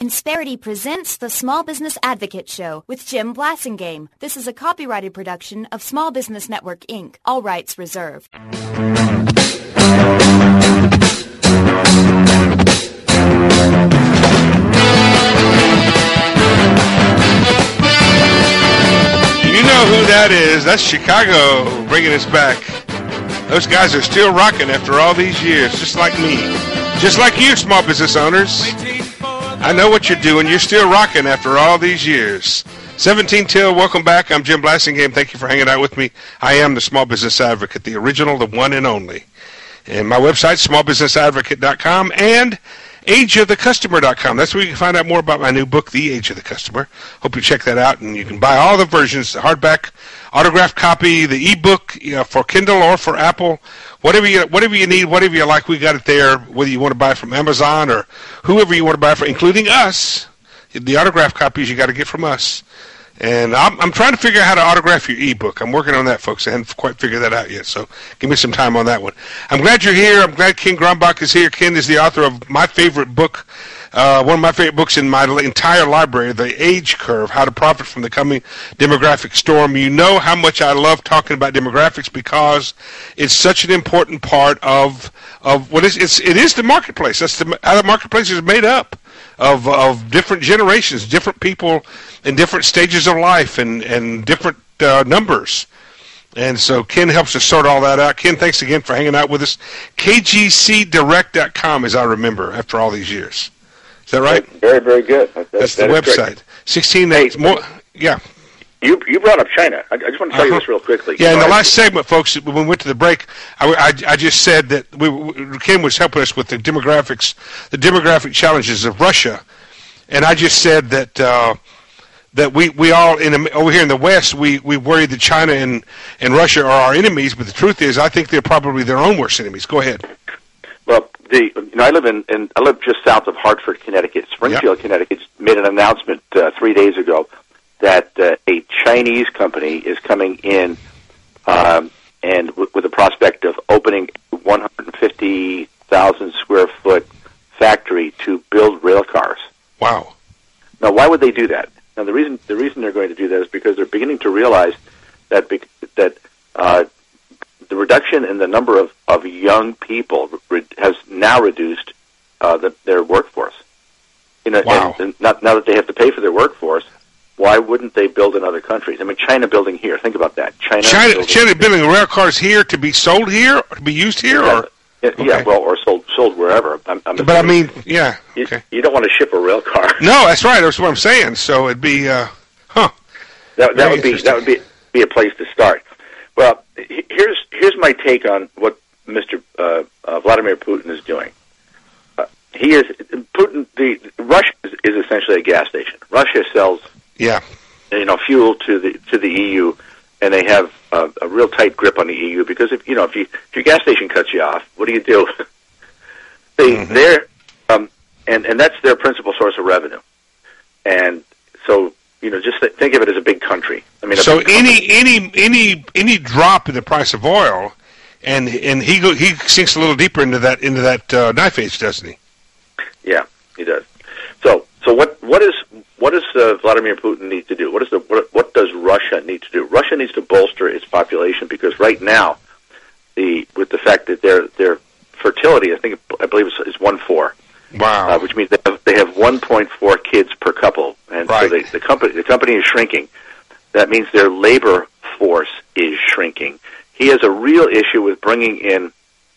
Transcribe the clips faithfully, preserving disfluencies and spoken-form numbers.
Insperity presents the Small Business Advocate Show with Jim Blasingame. This is a copyrighted production of Small Business Network, Incorporated. All rights reserved. You know who that is. That's Chicago bringing us back. Those guys are still rocking after all these years, just like me. Just like you, small business owners. I know what you're doing. You're still rocking after all these years. seventeen till, welcome back. I'm Jim Blasingame. Thank you for hanging out with me. I am the Small Business Advocate, the original, the one and only. And my website, small business advocate dot com and age of the customer dot com. That's where you can find out more about my new book, The Age of the Customer. Hope you check that out. And you can buy all the versions, the hardback, autographed copy, the ebook, you know, for Kindle or for Apple. Whatever you whatever you need, whatever you like, we got it there, whether you want to buy it from Amazon or whoever you want to buy it from, including us. The autographed copies you got to get from us. And I'm, I'm trying to figure out how to autograph your ebook. I'm working on that, folks. I haven't quite figured that out yet, so give me some time on that one. I'm glad you're here. I'm glad Ken Grumbach is here. Ken is the author of my favorite book, uh, one of my favorite books in my entire library, The Age Curve, How to Profit from the Coming Demographic Storm. You know how much I love talking about demographics because it's such an important part of of what is it's it is the marketplace. That's the, how the marketplace is made up. Of, of different generations, different people in different stages of life and, and different uh, numbers. And so Ken helps us sort all that out. Ken, thanks again for hanging out with us. K G C direct dot com, as I remember, after all these years. Is that right? Very, very good. That's, That's the that website. Great. sixteen eight. Hey, more, yeah. You you brought up China. I, I just want to tell uh-huh. you this real quickly. Yeah, in the I, last segment, folks, when we went to the break, I, I, I just said that we, we, Ken was helping us with the demographics, the demographic challenges of Russia, and I just said that uh, that we, we all in over here in the West we, we worry that China and, and Russia are our enemies, but the truth is, I think they're probably their own worst enemies. Go ahead. Well, the you know I live in, in I live just south of Hartford, Connecticut. Springfield, yep. Connecticut made an announcement uh, three days ago that uh, a Chinese company is coming in um, and w- with the prospect of opening a one hundred fifty thousand square foot factory to build rail cars. Wow. Now, why would they do that? Now, the reason the reason they're going to do that is because they're beginning to realize that be- that uh, the reduction in the number of, of young people re- has now reduced uh, the, their workforce. You know, wow. and, and not, now that they have to pay for their workforce, why wouldn't they build in other countries? I mean, China building here. Think about that. China, China, building, China building rail cars here to be sold here, or to be used here, yeah, or yeah, okay. yeah, well, or sold sold wherever. I'm, I'm but I mean, yeah, you, okay. You don't want to ship a rail car. No, that's right. That's what I'm saying. So it'd be, uh, huh? That, that would be that would be be a place to start. Well, here's here's my take on what Mister Uh, uh, Vladimir Putin is doing. Uh, he is Putin. The Russia is, is essentially a gas station. Russia sells. Yeah. You know, fuel to the to the E U, and they have a, a real tight grip on the E U because if you know if you if your gas station cuts you off, what do you do? they mm-hmm. they're um, and and that's their principal source of revenue, and so you know just th- think of it as a big country. I mean, so any any any any drop in the price of oil, and and he go, he sinks a little deeper into that into that uh, knife edge, doesn't he? Yeah, he does. So so what what is What does uh, Vladimir Putin need to do? What is the what, what does Russia need to do? Russia needs to bolster its population because right now, the with the fact that their their fertility, I think I believe is, is one four. Wow. Uh, which means they have they have one point four kids per couple, and right. so they, the company the company is shrinking. That means their labor force is shrinking. He has a real issue with bringing in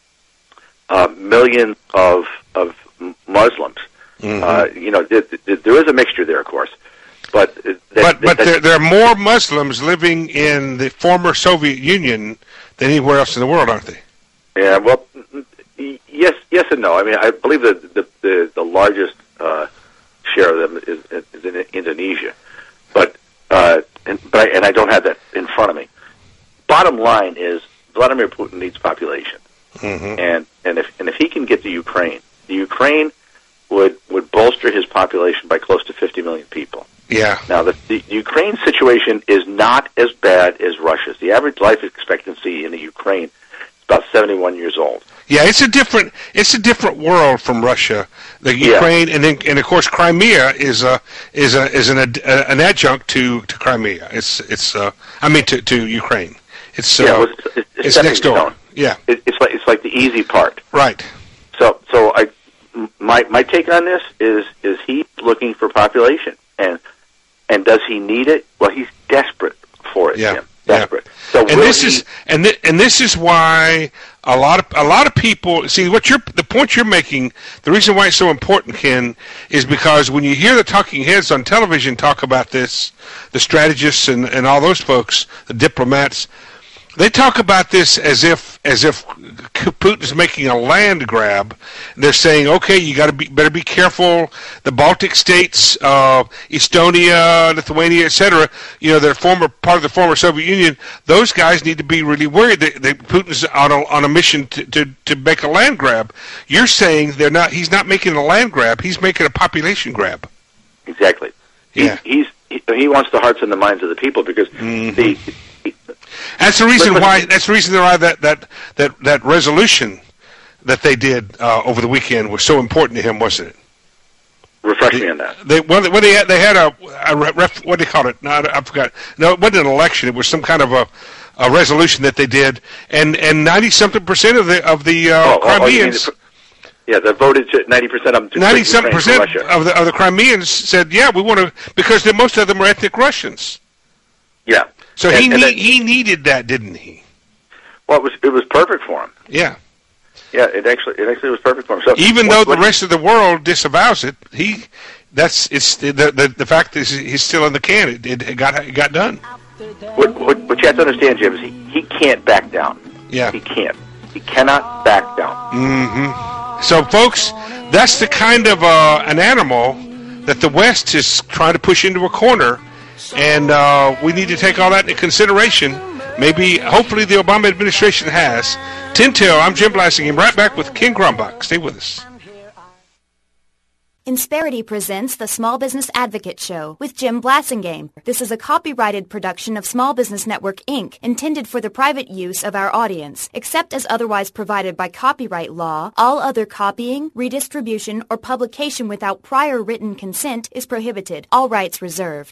uh, millions of of Muslims. Mm-hmm. Uh, you know, there, there is a mixture there, of course, but that, but but that, there, there are more Muslims living in the former Soviet Union than anywhere else in the world, aren't they? Yeah, well, yes, yes, and no. I mean, I believe that the the, the largest uh, share of them is, is in Indonesia, but uh, and but I, and I don't have that in front of me. Bottom line is Vladimir Putin needs population, mm-hmm. and and if and if he can get to Ukraine, the Ukraine. would would bolster his population by close to fifty million people. Yeah. Now, the, the Ukraine situation is not as bad as Russia's. The average life expectancy in the Ukraine is about seventy-one years old. Yeah, it's a different it's a different world from Russia, the Ukraine, yeah. and then and of course Crimea is a is a is an an adjunct to, to Crimea. It's it's uh, I mean to, to Ukraine. It's uh, yeah, well, it's, it's, it's, it's next door. Stone. Yeah, it, it's like it's like the easy part. Right. So so I my my take on this is is he looking for population, and and does he need it? Well, he's desperate for it. Yeah. Jim. Desperate. Yeah. So and this he, is and th- and this is why a lot of a lot of people see what you're the point you're making. The reason why it's so important, Ken, is because when you hear the talking heads on television talk about this, the strategists and, and all those folks, the diplomats, they talk about this as if as if Putin's making a land grab. They're saying, okay, you got to be better be careful. The Baltic states, uh, Estonia, Lithuania, et cetera. You know, they're former part of the former Soviet Union. Those guys need to be really worried that, that Putin's on a, on a mission to, to to make a land grab. You're saying they're not. He's not making a land grab. He's making a population grab. Exactly. Yeah. He, he's he, he wants the hearts and the minds of the people because mm-hmm. the. That's the reason why. That's the reason why that that that that resolution that they did uh, over the weekend was so important to him, wasn't it? Refresh they, me on that. They well, they, they had they had a, a ref, what do they call it? No, I forgot. No, it wasn't an election. It was some kind of a, a resolution that they did, and and ninety something percent of the of the uh, oh, Crimeans. Oh, yeah, the voted ninety percent of them. Ninety something percent of the of the Crimeans said, yeah, we want to, because the, most of them are ethnic Russians. Yeah. So and, he and need, then, he needed that, didn't he? Well, it was it was perfect for him. Yeah. Yeah, it actually it actually was perfect for him. So even what, though the rest of the world disavows it, he that's it's the the, the fact is he's still in the can. It, it, it got it got done. What, what what you have to understand, Jim, is he, he can't back down. Yeah. He can't. He cannot back down. Mm-hmm. So, folks, that's the kind of uh, an animal that the West is trying to push into a corner. And uh, we need to take all that into consideration. Maybe, hopefully, the Obama administration has. Tintel, I'm Jim Blassingame, right back with Ken Grumbach. Stay with us. Insperity presents the Small Business Advocate Show with Jim Blassingame. This is a copyrighted production of Small Business Network, Incorporated, intended for the private use of our audience. Except as otherwise provided by copyright law, all other copying, redistribution, or publication without prior written consent is prohibited. All rights reserved.